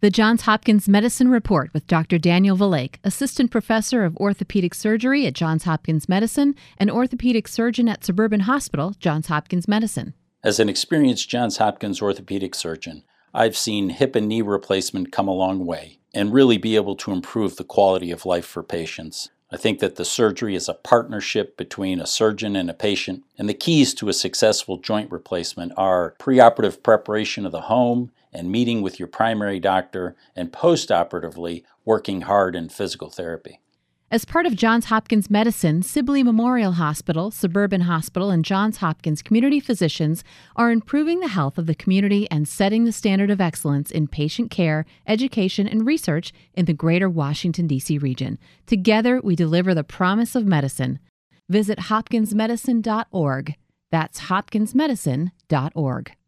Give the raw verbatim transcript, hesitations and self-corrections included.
The Johns Hopkins Medicine Report with Doctor Daniel Valake, Assistant Professor of Orthopedic Surgery at Johns Hopkins Medicine and Orthopedic Surgeon at Suburban Hospital, Johns Hopkins Medicine. As an experienced Johns Hopkins orthopedic surgeon, I've seen hip and knee replacement come a long way and really be able to improve the quality of life for patients. I think that the surgery is a partnership between a surgeon and a patient, and the keys to a successful joint replacement are preoperative preparation of the home and meeting with your primary doctor, and postoperatively working hard in physical therapy. As part of Johns Hopkins Medicine, Sibley Memorial Hospital, Suburban Hospital, and Johns Hopkins community physicians are improving the health of the community and setting the standard of excellence in patient care, education, and research in the greater Washington, D C region. Together, we deliver the promise of medicine. Visit hopkins medicine dot org. That's hopkins medicine dot org.